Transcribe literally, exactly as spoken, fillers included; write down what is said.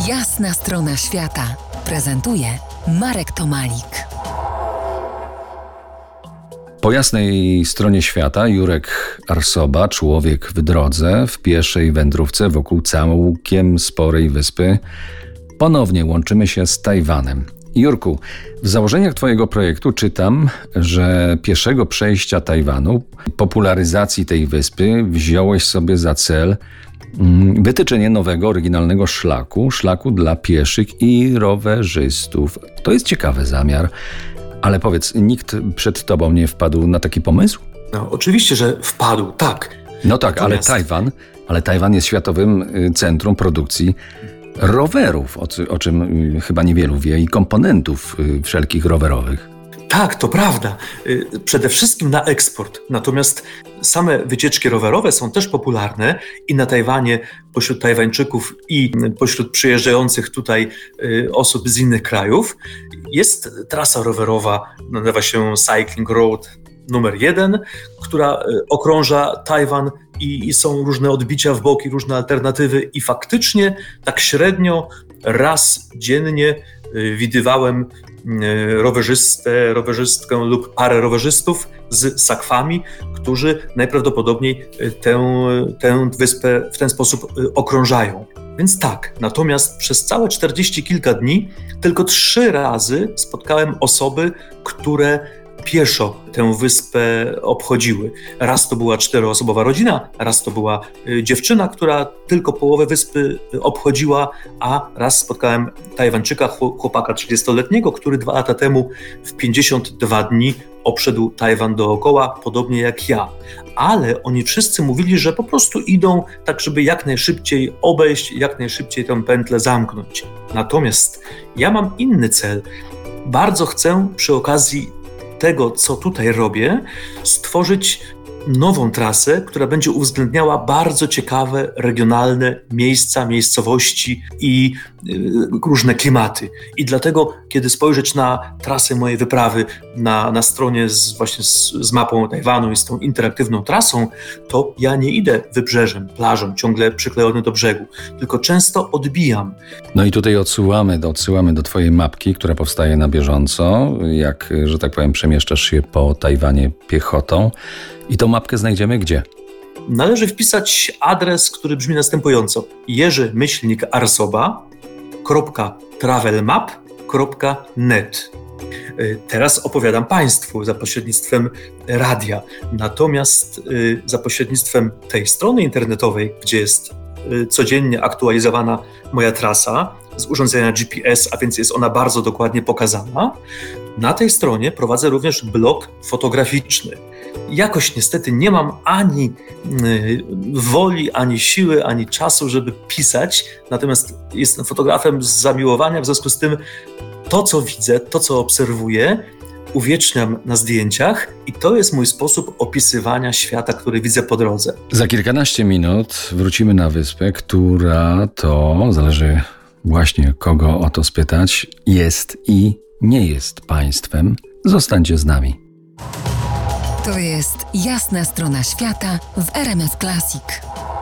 Jasna strona świata prezentuje Marek Tomalik. Po jasnej stronie świata Jurek Arsoba, człowiek w drodze, w pieszej wędrówce wokół całkiem sporej wyspy. Ponownie łączymy się z Tajwanem. Jurku, w założeniach twojego projektu czytam, że pieszego przejścia Tajwanu, popularyzacji tej wyspy wziąłeś sobie za cel wytyczenie nowego, oryginalnego szlaku, szlaku dla pieszych i rowerzystów. To jest ciekawy zamiar, ale powiedz, nikt przed tobą nie wpadł na taki pomysł? No, oczywiście, że wpadł, tak. No tak, Natomiast... ale Tajwan, ale Tajwan jest światowym centrum produkcji rowerów, o, o czym chyba niewielu wie, i komponentów wszelkich rowerowych. Tak, to prawda. Przede wszystkim na eksport. Natomiast same wycieczki rowerowe są też popularne i na Tajwanie pośród Tajwańczyków i pośród przyjeżdżających tutaj osób z innych krajów jest trasa rowerowa, nazywa się Cycling Road numer jeden, która okrąża Tajwan i są różne odbicia w boki, różne alternatywy i faktycznie tak średnio raz dziennie widywałem rowerzystę, rowerzystkę lub parę rowerzystów z sakwami, którzy najprawdopodobniej tę, tę wyspę w ten sposób okrążają. Więc tak, natomiast przez całe czterdzieści kilka dni tylko trzy razy spotkałem osoby, które pieszo tę wyspę obchodziły. Raz to była czteroosobowa rodzina, raz to była dziewczyna, która tylko połowę wyspy obchodziła, a raz spotkałem Tajwańczyka, chłopaka trzydziestoletniego, który dwa lata temu w pięćdziesiąt dwa dni obszedł Tajwan dookoła, podobnie jak ja. Ale oni wszyscy mówili, że po prostu idą tak, żeby jak najszybciej obejść, jak najszybciej tę pętlę zamknąć. Natomiast ja mam inny cel. Bardzo chcę przy okazji tego, co tutaj robię, stworzyć nową trasę, która będzie uwzględniała bardzo ciekawe, regionalne miejsca, miejscowości i y, różne klimaty. I dlatego, kiedy spojrzeć na trasę mojej wyprawy na, na stronie z, właśnie z, z mapą Tajwanu i z tą interaktywną trasą, to ja nie idę wybrzeżem, plażą, ciągle przyklejony do brzegu, tylko często odbijam. No i tutaj odsyłamy, odsyłamy do twojej mapki, która powstaje na bieżąco, jak, że tak powiem, przemieszczasz się po Tajwanie piechotą. I tą mapkę znajdziemy gdzie? Należy wpisać adres, który brzmi następująco: jerzy myślnik arsoba kropka travelmap kropka net. Teraz opowiadam Państwu za pośrednictwem radia, natomiast za pośrednictwem tej strony internetowej, gdzie jest codziennie aktualizowana moja trasa z urządzenia G P S, a więc jest ona bardzo dokładnie pokazana. Na tej stronie prowadzę również blog fotograficzny. Jakoś niestety nie mam ani y, woli, ani siły, ani czasu, żeby pisać, natomiast jestem fotografem z zamiłowania, w związku z tym to, co widzę, to, co obserwuję, uwieczniam na zdjęciach i to jest mój sposób opisywania świata, który widzę po drodze. Za kilkanaście minut wrócimy na wyspę, która to, zależy właśnie kogo o to spytać, jest i nie jest państwem. Zostańcie z nami. To jest Jasna strona świata w R M F Classic.